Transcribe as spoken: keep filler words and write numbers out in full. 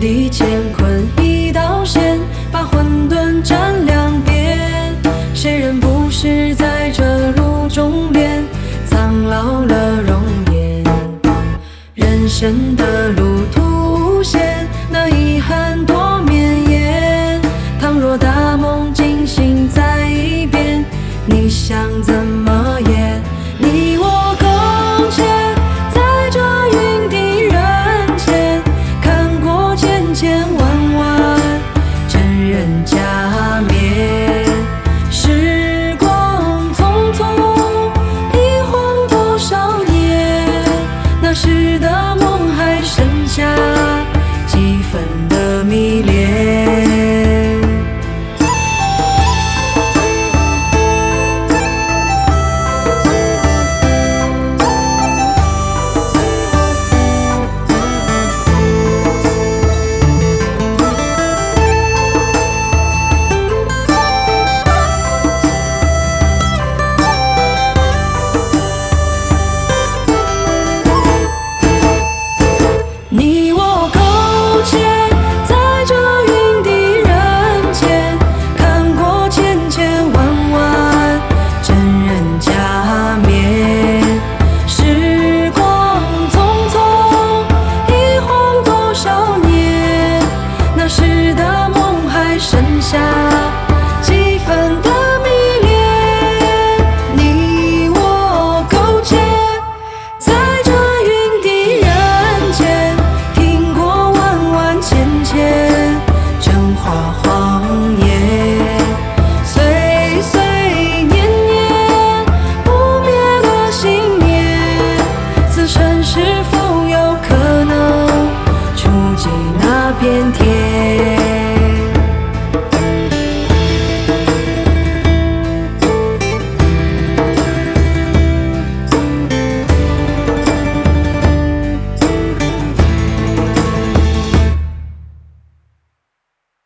地乾坤一道线，把混沌斩两边。谁人不是在这路中变，苍老了容颜。人生的路途险，那遗憾多绵延。倘若大梦惊醒在一边，你想怎么演？你我苟且在这云地人间，看过千千万万真人假面。时光匆匆，一晃多少年？那时的梦还剩下几分的迷恋。你我苟且在这云地人间，看过千千万万真人假面。时光匆匆，一晃多少年？那时的梦还剩下几分的迷恋。你我苟且在这云地人间，真话谎言，岁岁年年不灭的信念。此生是否有可能触及那片天？